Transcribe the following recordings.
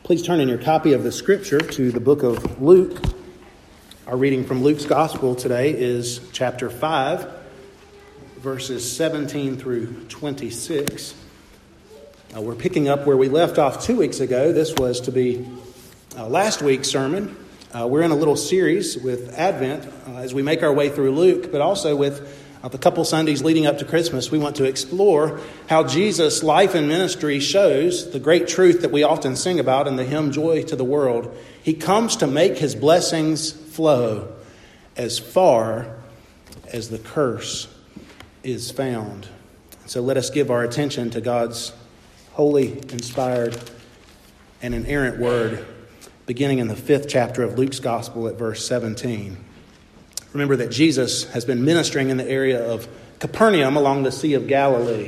Please turn in your copy of the scripture to the book of Luke. Our reading from Luke's Gospel today is chapter 5, verses 17 through 26. We're picking up where we left off 2 weeks ago. This was to be last week's sermon. We're in a little series with Advent as we make our way through Luke, but also with the couple Sundays leading up to Christmas. We want to explore how Jesus' life and ministry shows the great truth that we often sing about in the hymn Joy to the World. He comes to make his blessings flow as far as the curse is found. So let us give our attention to God's holy, inspired, and inerrant word, beginning in the 5th chapter of Luke's Gospel at verse 17. Remember that Jesus has been ministering in the area of Capernaum along the Sea of Galilee.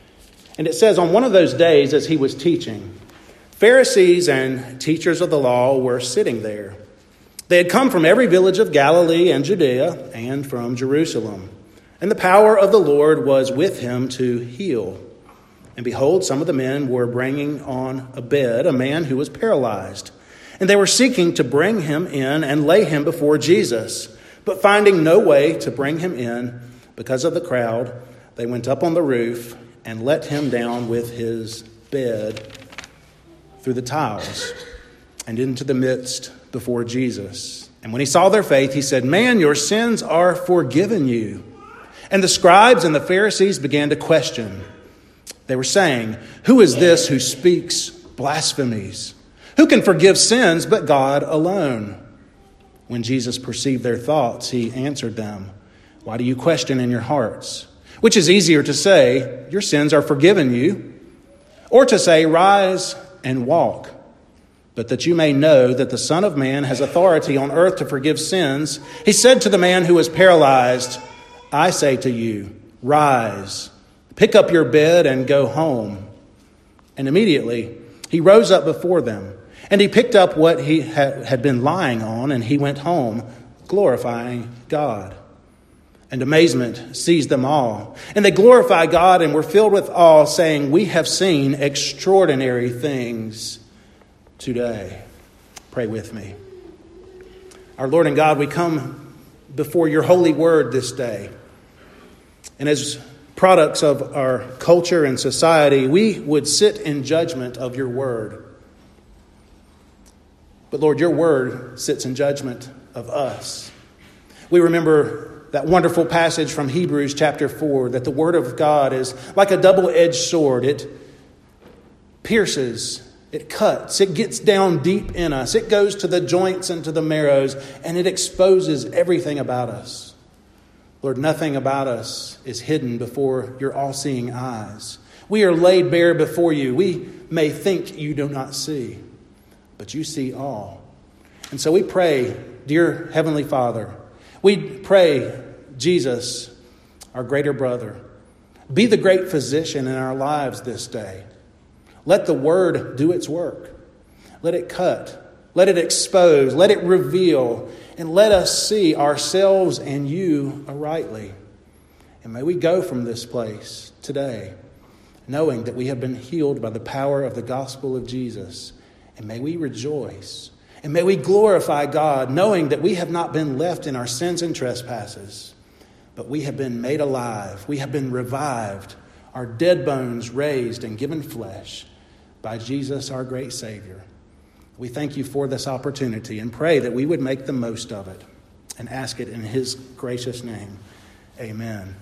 And it says, on one of those days as he was teaching, Pharisees and teachers of the law were sitting there. They had come from every village of Galilee and Judea and from Jerusalem. And the power of the Lord was with him to heal. And behold, some of the men were bringing on a bed a man who was paralyzed. And they were seeking to bring him in and lay him before Jesus. But finding no way to bring him in because of the crowd, they went up on the roof and let him down with his bed through the tiles and into the midst before Jesus. And when he saw their faith, he said, "Man, your sins are forgiven you." And the scribes and the Pharisees began to question. They were saying, "Who is this who speaks blasphemies? Who can forgive sins but God alone?" When Jesus perceived their thoughts, he answered them, "Why do you question in your hearts? Which is easier to say, 'Your sins are forgiven you,' or to say, 'Rise and walk'? But that you may know that the Son of Man has authority on earth to forgive sins," he said to the man who was paralyzed, "I say to you, rise, pick up your bed and go home." And immediately he rose up before them. And he picked up what he had been lying on, and he went home, glorifying God. And amazement seized them all. And they glorified God and were filled with awe, saying, "We have seen extraordinary things today." Pray with me. Our Lord and God, we come before your holy word this day. And as products of our culture and society, we would sit in judgment of your word. But Lord, your word sits in judgment of us. We remember that wonderful passage from Hebrews chapter 4, that the word of God is like a double-edged sword. It pierces, it cuts, it gets down deep in us. It goes to the joints and to the marrows, and it exposes everything about us. Lord, nothing about us is hidden before your all-seeing eyes. We are laid bare before you. We may think you do not see, but you see all. And so we pray, dear Heavenly Father, we pray, Jesus, our greater brother, be the great physician in our lives this day. Let the word do its work. Let it cut. Let it expose. Let it reveal. And let us see ourselves and you rightly. And may we go from this place today knowing that we have been healed by the power of the gospel of Jesus. And may we rejoice. And may we glorify God, knowing that we have not been left in our sins and trespasses, but we have been made alive. We have been revived, our dead bones raised and given flesh by Jesus, our great Savior. We thank you for this opportunity and pray that we would make the most of it and ask it in his gracious name. Amen.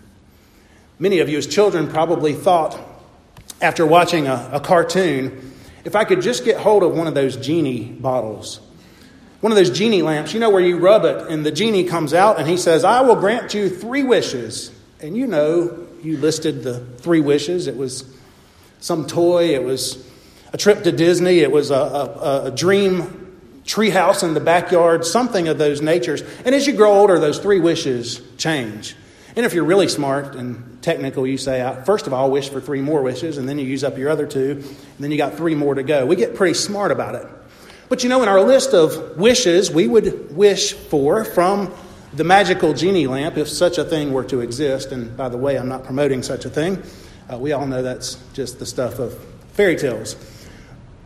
Many of you as children probably thought, after watching a cartoon, if I could just get hold of one of those genie bottles, one of those genie lamps, you know, where you rub it and the genie comes out and he says, "I will grant you 3 wishes. And you know, you listed the 3 wishes. It was some toy. It was a trip to Disney. It was a dream treehouse in the backyard, something of those natures. And as you grow older, those 3 wishes change. And if you're really smart and technical, you say, first of all, wish for 3 more wishes, and then you use up your other 2, and then you got 3 more to go. We get pretty smart about it. But you know, in our list of wishes, we would wish for from the magical genie lamp, if such a thing were to exist. And by the way, I'm not promoting such a thing. We all know that's just the stuff of fairy tales.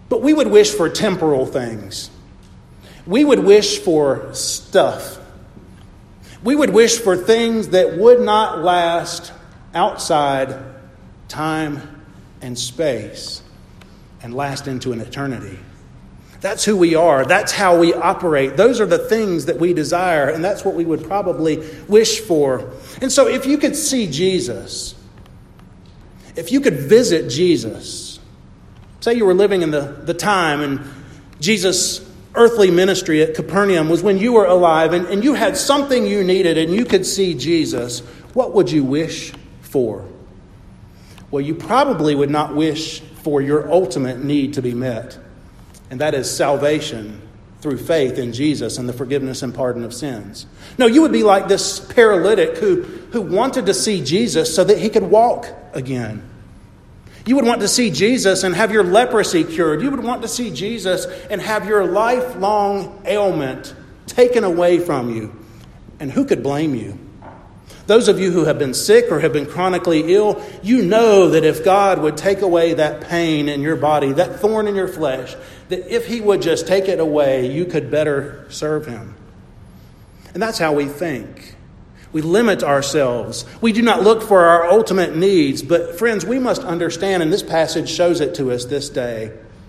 But we would wish for temporal things. We would wish for stuff. We would wish for things that would not last outside time and space and last into an eternity. That's who we are. That's how we operate. Those are the things that we desire, and that's what we would probably wish for. And so if you could see Jesus, if you could visit Jesus, say you were living in the time and Jesus' earthly ministry at Capernaum was when you were alive and you had something you needed and you could see Jesus, what would you wish for? Well, you probably would not wish for your ultimate need to be met. And that is salvation through faith in Jesus and the forgiveness and pardon of sins. No, you would be like this paralytic who wanted to see Jesus so that he could walk again. You would want to see Jesus and have your leprosy cured. You would want to see Jesus and have your lifelong ailment taken away from you. And who could blame you? Those of you who have been sick or have been chronically ill, you know that if God would take away that pain in your body, that thorn in your flesh, that if he would just take it away, you could better serve him. And that's how we think. We limit ourselves. We do not look for our ultimate needs. But friends, we must understand, and this passage shows it to us this day,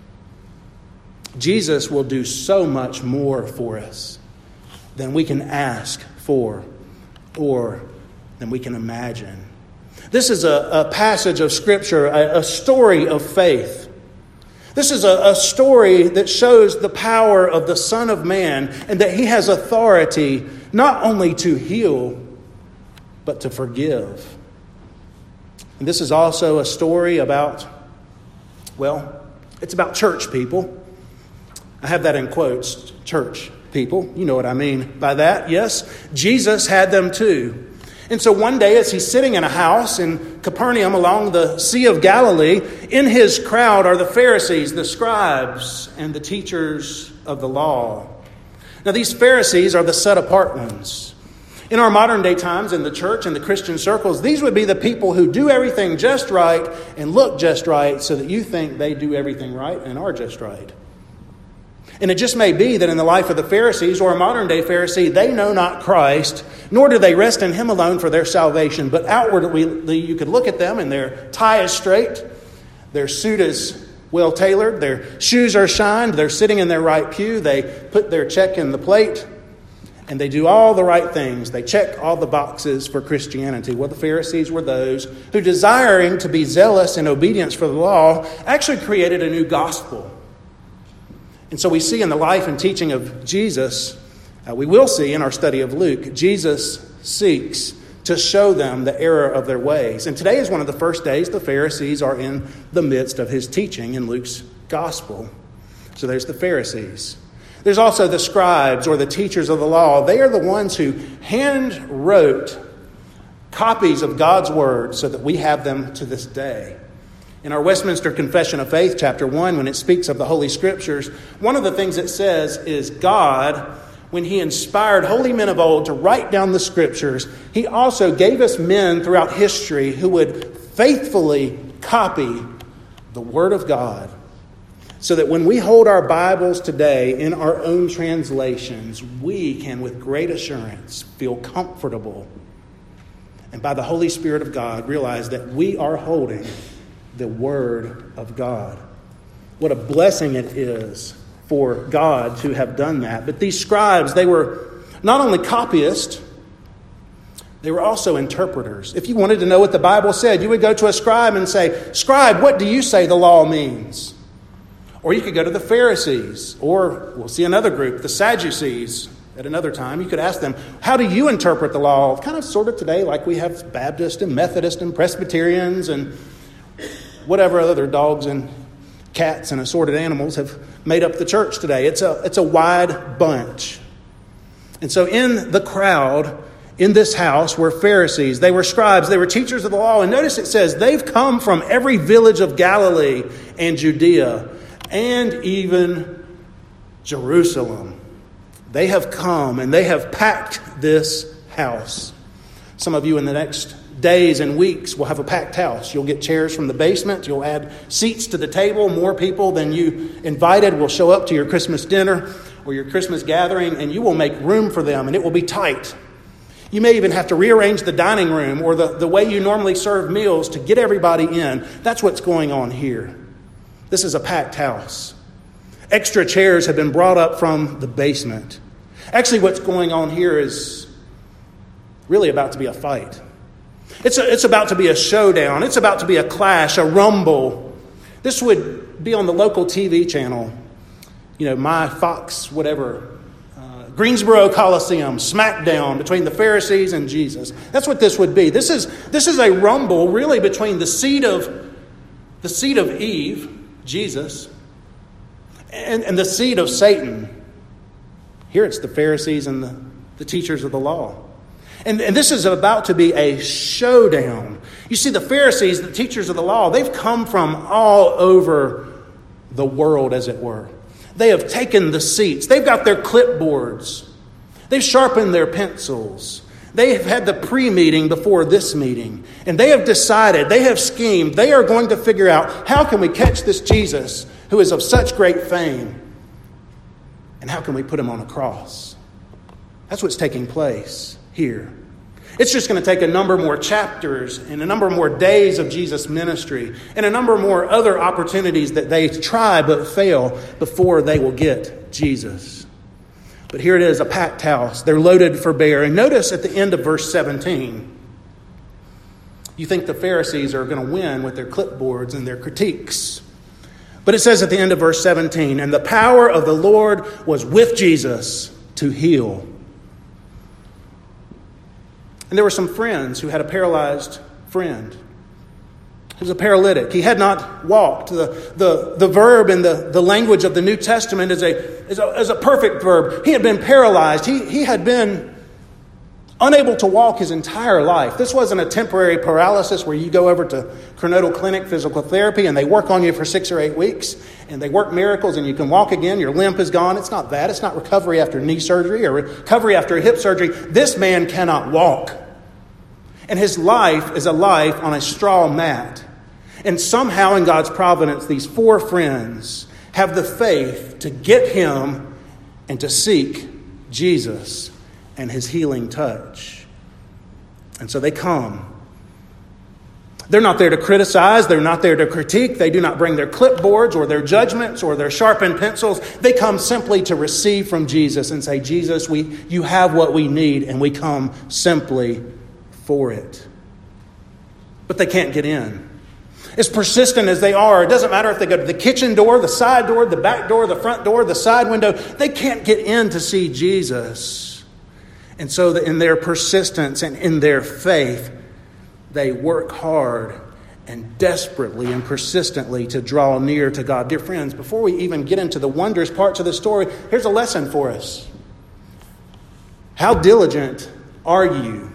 Jesus will do so much more for us than we can ask for or than we can imagine. This is a passage of Scripture, a story of faith. This is a story that shows the power of the Son of Man and that he has authority not only to heal, but to forgive. And this is also a story about, well, it's about church people. I have that in quotes, church people. You know what I mean by that, yes? Jesus had them too. And so one day as he's sitting in a house in Capernaum along the Sea of Galilee, in his crowd are the Pharisees, the scribes, and the teachers of the law. Now these Pharisees are the set-apart ones. In our modern day times in the church and the Christian circles, these would be the people who do everything just right and look just right so that you think they do everything right and are just right. And it just may be that in the life of the Pharisees or a modern day Pharisee, they know not Christ, nor do they rest in him alone for their salvation. But outwardly, you could look at them and their tie is straight, their suit is well tailored, their shoes are shined, they're sitting in their right pew, they put their check in the plate, and they do all the right things. They check all the boxes for Christianity. Well, the Pharisees were those who, desiring to be zealous in obedience for the law, actually created a new gospel. And so we see in the life and teaching of Jesus, we will see in our study of Luke, Jesus seeks to show them the error of their ways. And today is one of the first days the Pharisees are in the midst of his teaching in Luke's gospel. So there's the Pharisees. There's also the scribes or the teachers of the law. They are the ones who hand wrote copies of God's word so that we have them to this day. In our Westminster Confession of Faith, chapter 1, when it speaks of the Holy Scriptures, one of the things it says is God, when he inspired holy men of old to write down the Scriptures, he also gave us men throughout history who would faithfully copy the Word of God, so that when we hold our Bibles today in our own translations, we can with great assurance feel comfortable and by the Holy Spirit of God realize that we are holding the Word of God. What a blessing it is for God to have done that. But these scribes, they were not only copyists, they were also interpreters. If you wanted to know what the Bible said, you would go to a scribe and say, "Scribe, what do you say the law means?" Or you could go to the Pharisees, or we'll see another group, the Sadducees, at another time. You could ask them, "How do you interpret the law?" Kind of sort of today, like we have Baptists and Methodists and Presbyterians and whatever other dogs and cats and assorted animals have made up the church today. It's a wide bunch. And so in the crowd, in this house, were Pharisees. They were scribes. They were teachers of the law. And notice it says they've come from every village of Galilee and Judea and even Jerusalem. They have come and they have packed this house. Some of you in the next days and weeks, we'll have a packed house. You'll get chairs from the basement. You'll add seats to the table. More people than you invited will show up to your Christmas dinner or your Christmas gathering, and you will make room for them, and it will be tight. You may even have to rearrange the dining room or the way you normally serve meals to get everybody in. That's what's going on here. This is a packed house. Extra chairs have been brought up from the basement. Actually, what's going on here is really about to be a fight. It's about to be a showdown. It's about to be a clash, a rumble. This would be on the local TV channel, my Fox, whatever, Greensboro Coliseum, smackdown between the Pharisees and Jesus. That's what this would be. This is a rumble really between the seed of Eve, Jesus, and the seed of Satan. Here it's the Pharisees and the teachers of the law. And this is about to be a showdown. You see, the Pharisees, the teachers of the law, they've come from all over the world, as it were. They have taken the seats. They've got their clipboards. They've sharpened their pencils. They have had the pre-meeting before this meeting. And they have decided, they have schemed, they are going to figure out, how can we catch this Jesus who is of such great fame? And how can we put him on a cross? That's what's taking place here. It's just going to take a number more chapters and a number more days of Jesus' ministry and a number more other opportunities that they try but fail before they will get Jesus. But here it is, a packed house. They're loaded for bear. And notice at the end of verse 17, you think the Pharisees are going to win with their clipboards and their critiques. But it says at the end of verse 17, and the power of the Lord was with Jesus to heal. And there were some friends who had a paralyzed friend. He was a paralytic. He had not walked. The verb in the language of the New Testament is a perfect verb. He had been paralyzed. He had been unable to walk his entire life. This wasn't a temporary paralysis where you go over to Coronado Clinic Physical Therapy and they work on you for 6 or 8 weeks and they work miracles and you can walk again. Your limp is gone. It's not that. It's not recovery after knee surgery or recovery after hip surgery. This man cannot walk. And his life is a life on a straw mat. And somehow in God's providence, these 4 friends have the faith to get him and to seek Jesus and his healing touch. And so they come. They're not there to criticize. They're not there to critique. They do not bring their clipboards or their judgments or their sharpened pencils. They come simply to receive from Jesus and say, Jesus, you have what we need, and we come simply for it. But they can't get in. As persistent as they are, it doesn't matter if they go to the kitchen door, the side door, the back door, the front door, the side window. They can't get in to see Jesus. And so in their persistence and in their faith, they work hard and desperately and persistently to draw near to God. Dear friends, before we even get into the wondrous parts of the story, here's a lesson for us. How diligent are you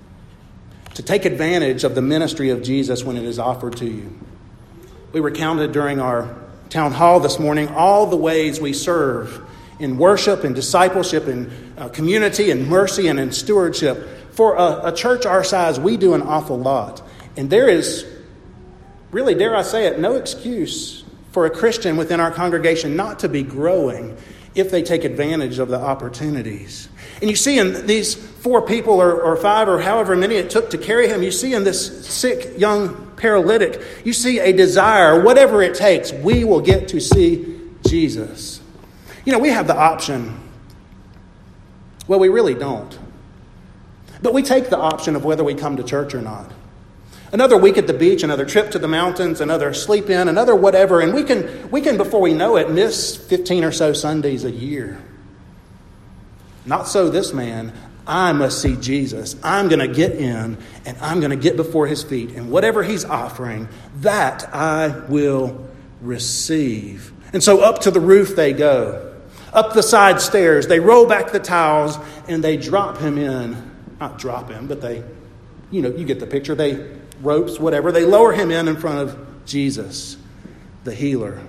to take advantage of the ministry of Jesus when it is offered to you? We recounted during our town hall this morning all the ways we serve in worship and discipleship and community and mercy and in stewardship. For a church our size, we do an awful lot. And there is, really, dare I say it, no excuse for a Christian within our congregation not to be growing if they take advantage of the opportunities. And you see in these 4 people or 5 or however many it took to carry him, you see in this sick young paralytic, you see a desire, whatever it takes, we will get to see Jesus. We have the option. Well, we really don't. But we take the option of whether we come to church or not. Another week at the beach, another trip to the mountains, another sleep in, another whatever. And we can, before we know it, miss 15 or so Sundays a year. Not so this man. I must see Jesus. I'm going to get in and I'm going to get before his feet. And whatever he's offering, that I will receive. And so up to the roof they go. Up the side stairs. They roll back the towels and they drop him in. Not drop him, but they, you get the picture. They ropes, whatever. They lower him in front of Jesus, the healer.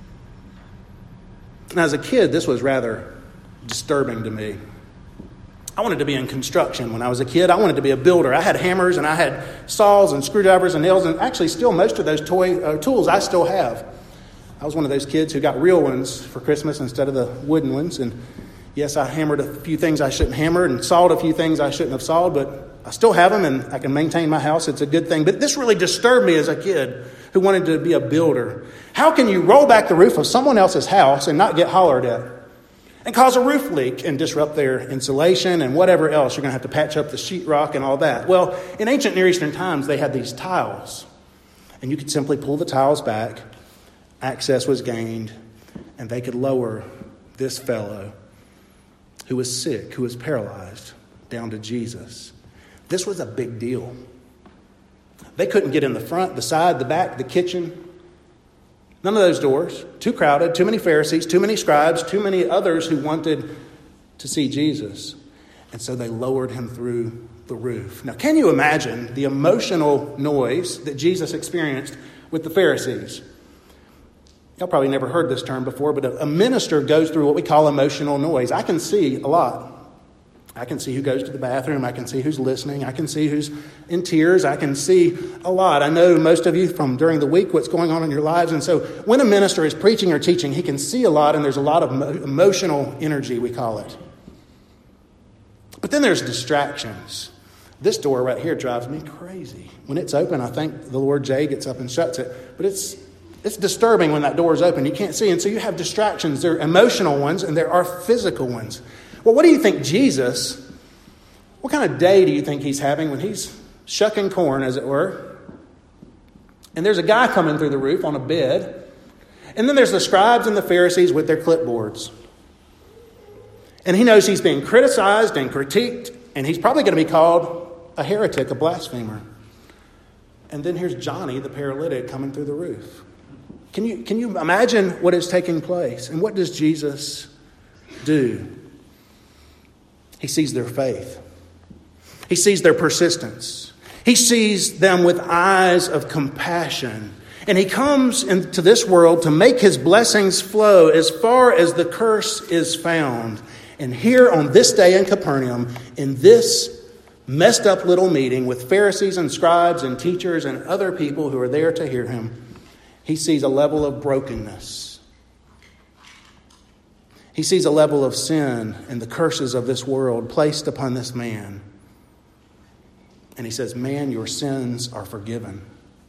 And as a kid, this was rather disturbing to me. I wanted to be in construction when I was a kid. I wanted to be a builder. I had hammers and I had saws and screwdrivers and nails, and actually still most of those tools I still have. I was one of those kids who got real ones for Christmas instead of the wooden ones. And yes, I hammered a few things I shouldn't hammer and sawed a few things I shouldn't have sawed, but I still have them and I can maintain my house. It's a good thing. But this really disturbed me as a kid who wanted to be a builder. How can you roll back the roof of someone else's house and not get hollered at? And cause a roof leak and disrupt their insulation and whatever else. You're going to have to patch up the sheetrock and all that. Well, in ancient Near Eastern times, they had these tiles. And you could simply pull the tiles back. Access was gained. And they could lower this fellow who was sick, who was paralyzed, down to Jesus. This was a big deal. They couldn't get in the front, the side, the back, the kitchen. None of those doors. Too crowded, too many Pharisees, too many scribes, too many others who wanted to see Jesus. And so they lowered him through the roof. Now, can you imagine the emotional noise that Jesus experienced with the Pharisees? Y'all probably never heard this term before, but a minister goes through what we call emotional noise. I can see a lot. I can see who goes to the bathroom. I can see who's listening. I can see who's in tears. I can see a lot. I know most of you from during the week what's going on in your lives. And so when a minister is preaching or teaching, he can see a lot, and there's a lot of emotional energy, we call it. But then there's distractions. This door right here drives me crazy. When it's open, I think the Lord Jay gets up and shuts it. But it's disturbing when that door is open. You can't see. And so you have distractions. There are emotional ones and there are physical ones. Well, what do you think what kind of day do you think he's having when he's shucking corn, as it were? And there's a guy coming through the roof on a bed. And then there's the scribes and the Pharisees with their clipboards. And he knows he's being criticized and critiqued, and he's probably going to be called a heretic, a blasphemer. And then here's Johnny, the paralytic, coming through the roof. Can you imagine what is taking place? And what does Jesus do? He sees their faith. He sees their persistence. He sees them with eyes of compassion. And he comes into this world to make his blessings flow as far as the curse is found. And here on this day in Capernaum, in this messed up little meeting with Pharisees and scribes and teachers and other people who are there to hear him, he sees a level of brokenness. He sees a level of sin and the curses of this world placed upon this man. And he says, "Man, your sins are forgiven."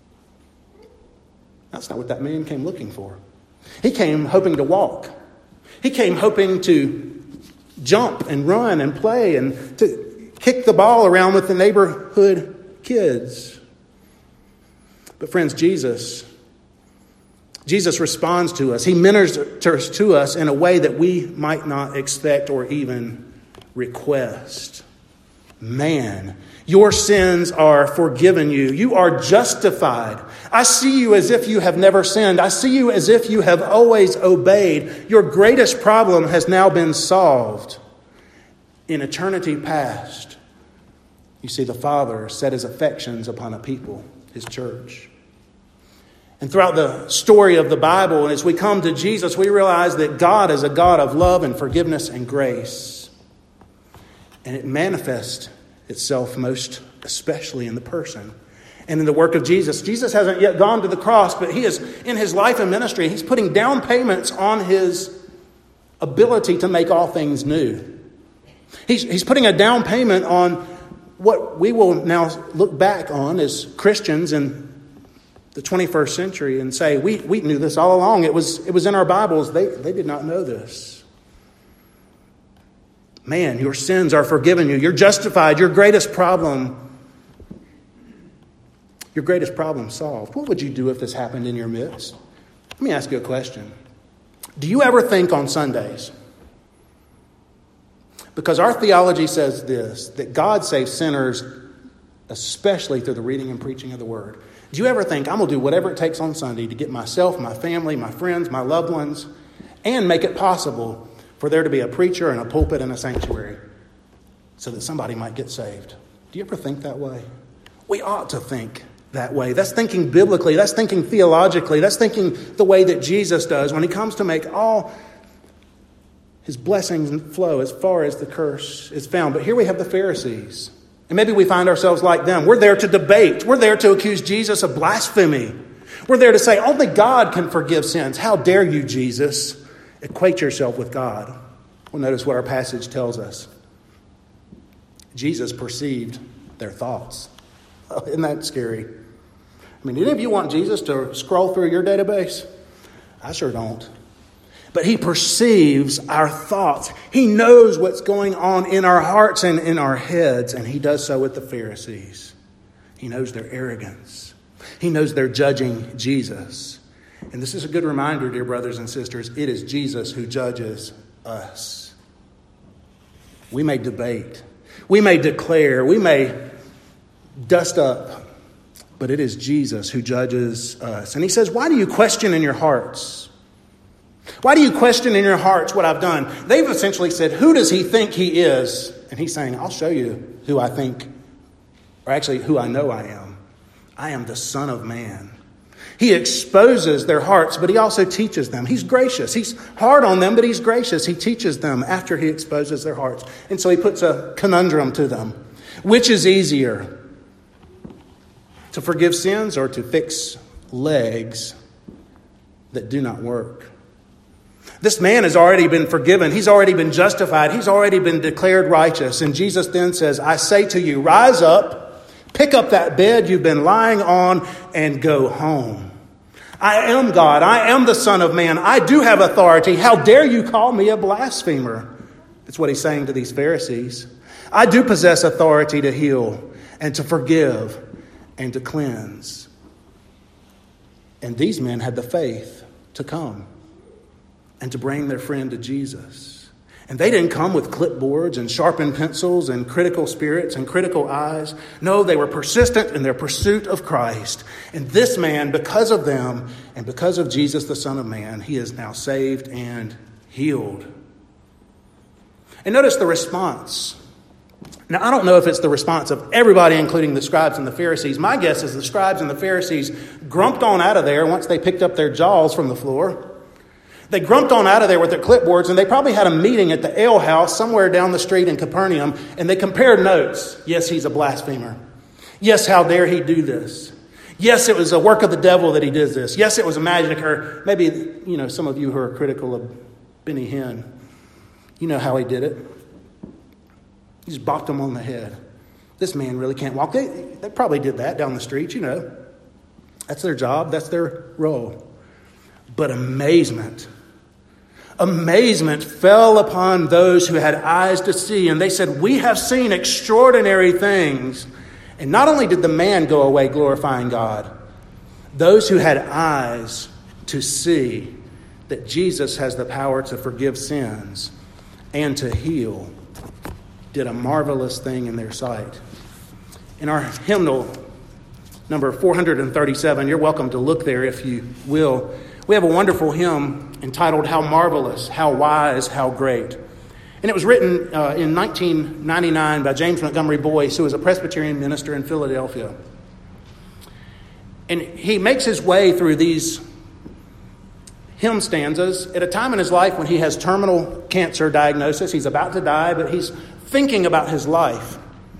That's not what that man came looking for. He came hoping to walk. He came hoping to jump and run and play and to kick the ball around with the neighborhood kids. But friends, Jesus responds to us. He ministers to us in a way that we might not expect or even request. Man, your sins are forgiven you. You are justified. I see you as if you have never sinned. I see you as if you have always obeyed. Your greatest problem has now been solved. In eternity past, you see, the Father set his affections upon a people, his church. And throughout the story of the Bible, and as we come to Jesus, we realize that God is a God of love and forgiveness and grace. And it manifests itself most especially in the person and in the work of Jesus. Jesus hasn't yet gone to the cross, but he is in his life and ministry. He's putting down payments on his ability to make all things new. He's putting a down payment on what we will now look back on as Christians in the 21st century and say, we knew this all along. It was in our Bibles. They did not know this. Man, your sins are forgiven you. You're justified. Your greatest problem solved. What would you do if this happened in your midst? Let me ask you a question. Do you ever think on Sundays? Because our theology says this, that God saves sinners, especially through the reading and preaching of the Word. Do you ever think, I'm going to do whatever it takes on Sunday to get myself, my family, my friends, my loved ones, and make it possible for there to be a preacher and a pulpit and a sanctuary so that somebody might get saved? Do you ever think that way? We ought to think that way. That's thinking biblically. That's thinking theologically. That's thinking the way that Jesus does when he comes to make all His blessings flow as far as the curse is found. But here we have the Pharisees. And maybe we find ourselves like them. We're there to debate. We're there to accuse Jesus of blasphemy. We're there to say, only God can forgive sins. How dare you, Jesus, equate yourself with God? Well, notice what our passage tells us. Jesus perceived their thoughts. Oh, isn't that scary? I mean, do any of you want Jesus to scroll through your database? I sure don't. But he perceives our thoughts. He knows what's going on in our hearts and in our heads. And he does so with the Pharisees. He knows their arrogance. He knows they're judging Jesus. And this is a good reminder, dear brothers and sisters. It is Jesus who judges us. We may debate. We may declare. We may dust up. But it is Jesus who judges us. And he says, why do you question in your hearts? Why do you question in your hearts what I've done? They've essentially said, who does he think he is? And he's saying, I'll show you who I think, or actually who I know I am. I am the Son of Man. He exposes their hearts, but he also teaches them. He's gracious. He's hard on them, but he's gracious. He teaches them after he exposes their hearts. And so he puts a conundrum to them. Which is easier, to forgive sins or to fix legs that do not work? This man has already been forgiven. He's already been justified. He's already been declared righteous. And Jesus then says, I say to you, rise up, pick up that bed you've been lying on, and go home. I am God. I am the Son of Man. I do have authority. How dare you call me a blasphemer? That's what he's saying to these Pharisees. I do possess authority to heal and to forgive and to cleanse. And these men had the faith to come and to bring their friend to Jesus. And they didn't come with clipboards and sharpened pencils and critical spirits and critical eyes. No, they were persistent in their pursuit of Christ. And this man, because of them and because of Jesus, the Son of Man, he is now saved and healed. And notice the response. Now, I don't know if it's the response of everybody, including the scribes and the Pharisees. My guess is the scribes and the Pharisees grumped on out of there once they picked up their jaws from the floor. They grumped on out of there with their clipboards, and they probably had a meeting at the ale house somewhere down the street in Capernaum, and they compared notes. Yes, he's a blasphemer. Yes, how dare he do this? Yes, it was a work of the devil that he did this. Yes, it was a magic, or maybe, some of you who are critical of Benny Hinn, you know how he did it. He just bopped him on the head. This man really can't walk. They probably did that down the street, That's their job. That's their role. But amazement fell upon those who had eyes to see. And they said, we have seen extraordinary things. And not only did the man go away glorifying God, those who had eyes to see that Jesus has the power to forgive sins and to heal did a marvelous thing in their sight. In our hymnal, number 437, you're welcome to look there if you will. We have a wonderful hymn entitled, How Marvelous, How Wise, How Great. And it was written in 1999 by James Montgomery Boyce, who was a Presbyterian minister in Philadelphia. And he makes his way through these hymn stanzas at a time in his life when he has terminal cancer diagnosis. He's about to die, but he's thinking about his life.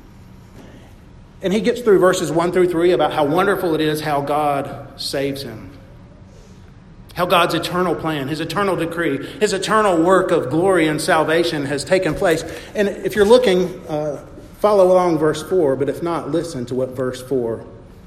And he gets through verses 1 through 3 about how wonderful it is how God saves him. How God's eternal plan, his eternal decree, his eternal work of glory and salvation has taken place. And if you're looking, follow along verse 4, but if not, listen to what verse 4.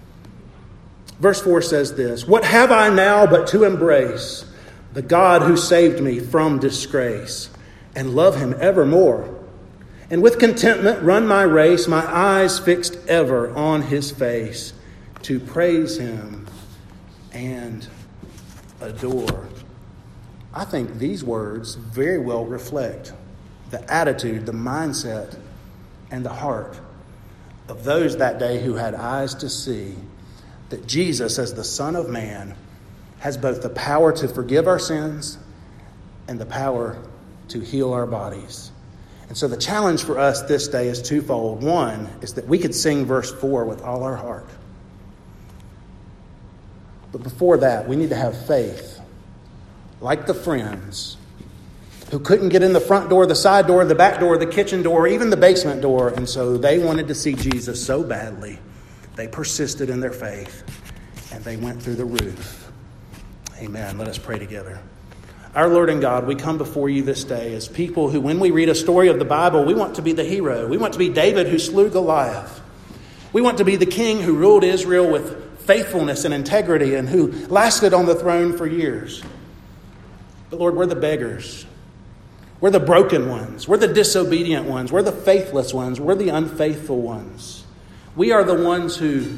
Verse 4 says this, what have I now but to embrace the God who saved me from disgrace and love him evermore? And with contentment run my race, my eyes fixed ever on his face, to praise him and adore. I think these words very well reflect the attitude, the mindset, and the heart of those that day who had eyes to see that Jesus, as the Son of Man, has both the power to forgive our sins and the power to heal our bodies. And so the challenge for us this day is twofold. One is that we could sing verse 4 with all our heart. But before that, we need to have faith, like the friends, who couldn't get in the front door, the side door, the back door, the kitchen door, even the basement door. And so they wanted to see Jesus so badly. They persisted in their faith, and they went through the roof. Amen. Let us pray together. Our Lord and God, we come before you this day as people who, when we read a story of the Bible, we want to be the hero. We want to be David who slew Goliath. We want to be the king who ruled Israel with faithfulness and integrity and who lasted on the throne for years. But Lord, we're the beggars. We're the broken ones. We're the disobedient ones. We're the faithless ones. We're the unfaithful ones. We are the ones who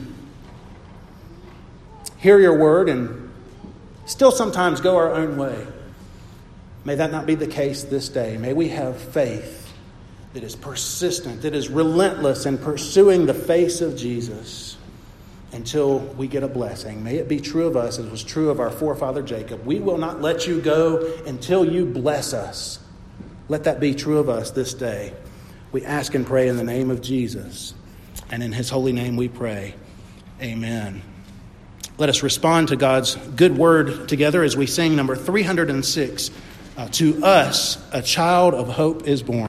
hear your word and still sometimes go our own way. May that not be the case this day. May we have faith that is persistent, that is relentless in pursuing the face of Jesus until we get a blessing. May it be true of us as was true of our forefather Jacob. We will not let you go until you bless us. Let that be true of us this day. We ask and pray in the name of Jesus. And in his holy name we pray. Amen. Let us respond to God's good word together as we sing number 306. To us, a child of hope is born.